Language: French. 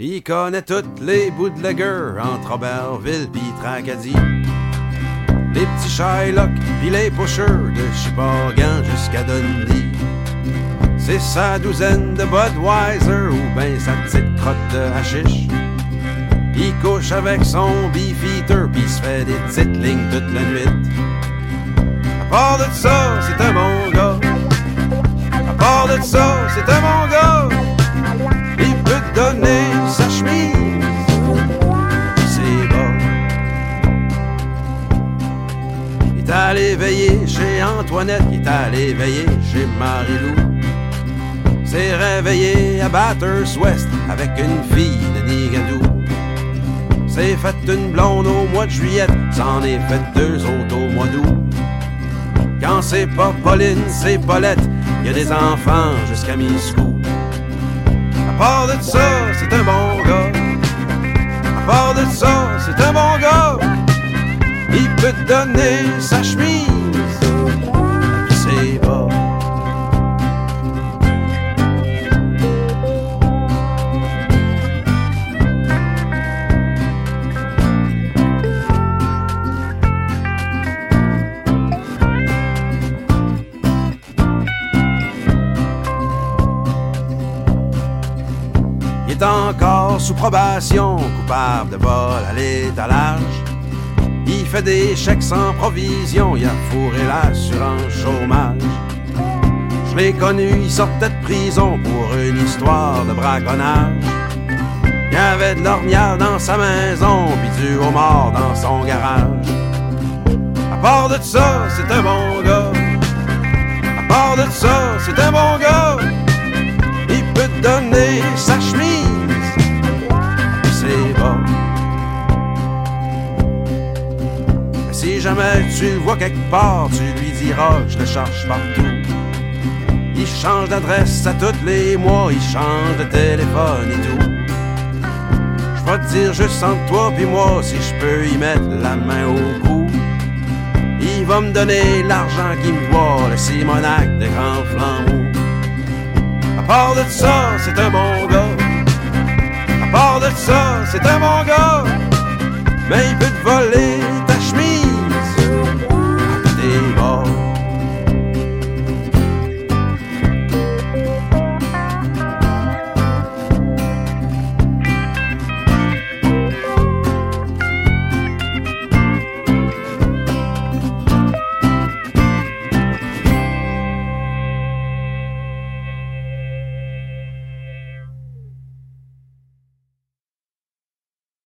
Il connaît toutes les bootleggers entre Auberville pis Tracadie. Les petits Shylock pis les pushers de Sheboygan jusqu'à Dundee. C'est sa douzaine de Budweiser ou ben sa petite crotte de hashish. Il couche avec son beefeater pis se fait des petites lignes toute la nuit. À part de ça, c'est un bon gars. À part de ça, c'est un bon gars. Il peut te donner sa chemise, c'est bon. Il est allé veiller chez Antoinette, il est allé veiller chez Marie-Lou. S'est réveillé à Bathurst West avec une fille de Nigadou. S'est fait une blonde au mois de juillet, s'en est fait deux autres au mois d'août. Quand c'est pas Pauline, c'est Paulette, y a des enfants jusqu'à mi-scout. À part de ça, c'est un bon gars. À part de ça, c'est un bon gars. Il peut te donner sa chemise, pis c'est bas. Encore sous probation, coupable de vol à l'étalage. Il fait des chèques sans provision, il a fourré l'assurance chômage. Je l'ai connu, il sortait de prison pour une histoire de braconnage. Il y avait de l'ornière dans sa maison, puis du homard dans son garage. À part de ça, c'est un bon gars. À part de ça, c'est un bon gars. Il peut te donner sa chemise, c'est bon. Mais si jamais tu le vois quelque part, tu lui diras que je le cherche partout. Il change d'adresse à tous les mois, il change de téléphone et tout. Je vais te dire juste entre toi pis moi si je peux y mettre la main au cou. Il va me donner l'argent qu'il me doit, le Simonac de Grand Flambeau. À part de ça, c'est un bon gars. À part de ça, c'est un bon gars. Mais il peut te voler